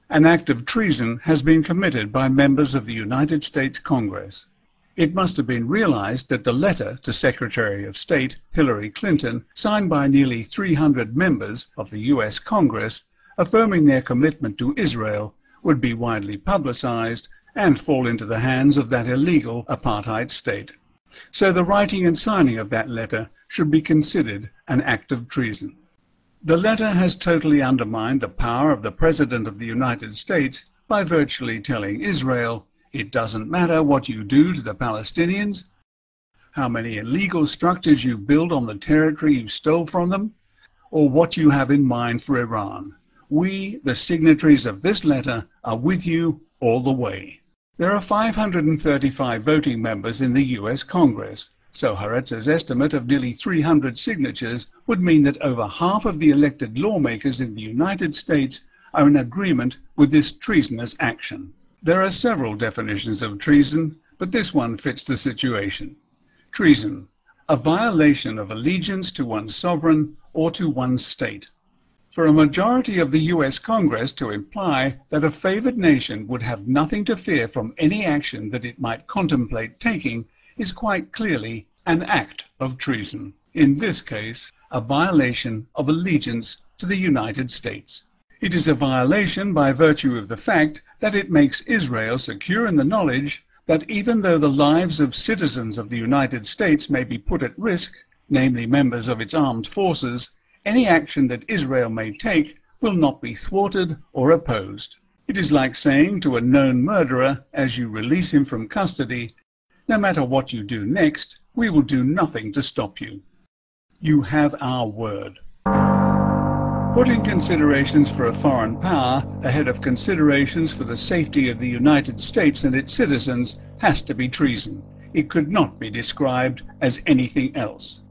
An act of treason has been committed by members of the United States Congress. It must have been realized that the letter to Secretary of State Hillary Clinton, signed by nearly 300 members of the U.S. Congress, affirming their commitment to Israel, would be widely publicized and fall into the hands of that illegal apartheid state. So the writing and signing of that letter should be considered an act of treason. The letter has totally undermined the power of the President of the United States by virtually telling Israel, it doesn't matter what you do to the Palestinians, how many illegal structures you build on the territory you stole from them, or what you have in mind for Iran. We, the signatories of this letter, are with you all the way. There are 535 voting members in the U.S. Congress, so Haaretz's estimate of nearly 300 signatures would mean that over half of the elected lawmakers in the United States are in agreement with this treasonous action. There are several definitions of treason, but this one fits the situation. Treason, a violation of allegiance to one's sovereign or to one's state. For a majority of the U.S. Congress to imply that a favored nation would have nothing to fear from any action that it might contemplate taking is quite clearly an act of treason. In this case, a violation of allegiance to the United States. It is a violation by virtue of the fact that it makes Israel secure in the knowledge that even though the lives of citizens of the United States may be put at risk, namely members of its armed forces, any action that Israel may take will not be thwarted or opposed. It is like saying to a known murderer as you release him from custody, no matter what you do next, we will do nothing to stop you. You have our word. Putting considerations for a foreign power ahead of considerations for the safety of the United States and its citizens has to be treason. It could not be described as anything else.